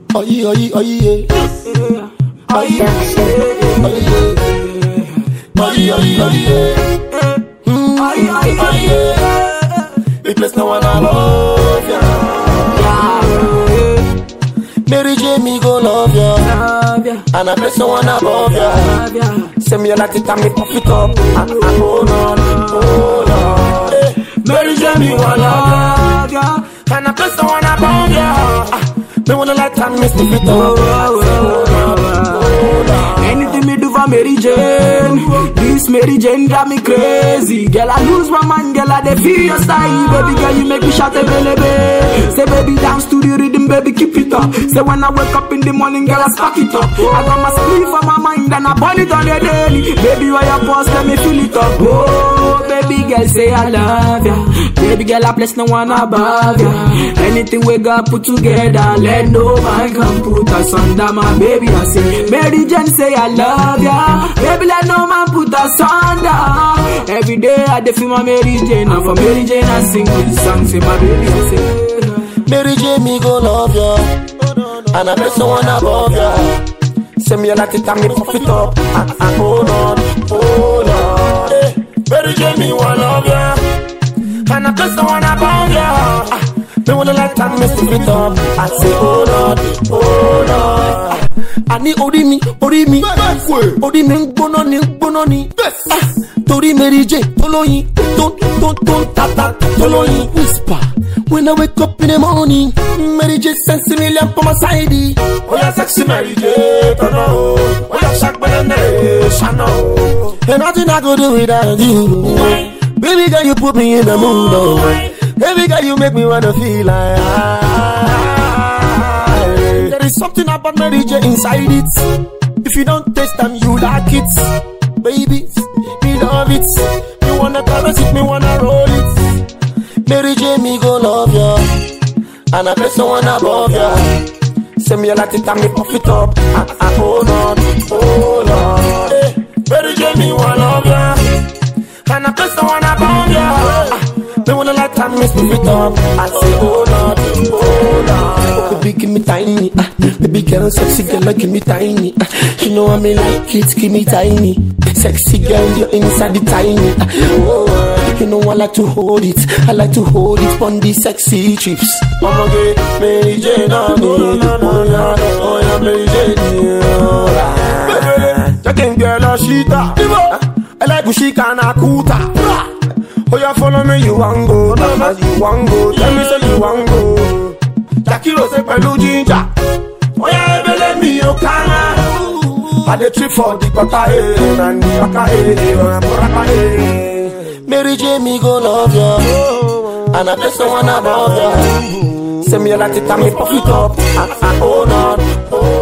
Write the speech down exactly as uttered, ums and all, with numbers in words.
Oh yeah, oh yeah, oh yeah. Oh yeah, oh yeah. Oh yeah, oh yeah, oh yeah. Mm, oh yeah, oh yeah. The place no one I love ya. Mary J, me go love ya. And I place no one above ya. Send me a lot of time, me puff it up. And I hold on, hold on. Hey, Mary J, me wanna love ya. And I place no one above ya. Me wanna let time, me stick it up. Hold on, hold on. Anything me do for Mary Jane, this Mary Jane got me crazy. Girl, I lose my mind, girl, I dey feel your style. Baby girl, you make me shout baby. Say baby, dance to the rhythm, baby, keep it up. Say when I wake up in the morning, girl, I spark it up. I got my sleep on my mind and I burn it on the daily. Baby, why you pause, let me feel it up. Oh, baby girl, say I love ya. Baby girl, I bless no one above ya. Anything we got put together, let no man come put us under. My baby, I say, Mary Jane, say I love ya. Baby, let no man put us under. Every day I dey feel my Mary Jane, and for Mary Jane I sing this song. Say my baby, I say, Mary J, me go love ya. And I bless no one above ya. Send me a lot of time, me puff it up. And I hold on, hold on. Hey, Mary J, me wanna love ya. And I bless no one above ya. Me wanna let time, me stick it up. I say hold on, hold on. I need ori mi, ori mi, ori mi ngbono ni, ngbono ni. Tori Mary J, toloyin, don't, don't, don't, tata, toloyin. Whisper, when I wake up in the morning, Mary J sends a million for my side. Oh yeah, sexy Mary J, tono. Oh yeah, shak banana, shano. And nothing I go do without you. Baby girl, you put me in the mood, oh. Baby girl, you make me wanna feel like I, there is something about Mary J inside it. If you don't taste them, you like it. Baby, me love it. Me wanna caress it, me wanna roll it. Mary J, me go love ya. And I place no one above ya. Send me a lot of time, me puff it up. And I hold on, hold on. Hey, Mary J, me wanna love ya. And I place no one above ya. Me wanna let time, me stick it up. I say hold on, hold on. Baby, give me tiny. Uh, baby girl, sexy girl, give me tiny. Uh, you know I mean like it, give me tiny. Sexy girl, you're inside the tiny. Uh, oh, you know I like to hold it. I like to hold it on these sexy trips. Mama get Mary Jane on me. Oh yeah, oh yeah, Mary Jane. Oh, second girl, a shita. I like Bushika and Akuta. Oh, you follow me, you want go, nah, you want go. Tell me, say you want go. Jackie Rose, Pelu Ginger. Oh, yeah, let me, you can. I the trip for the Kota, and the Aka, and Mary J, me go love ya. And I place no one above ya. Send me a lot of time, me puff it up. And I hold on.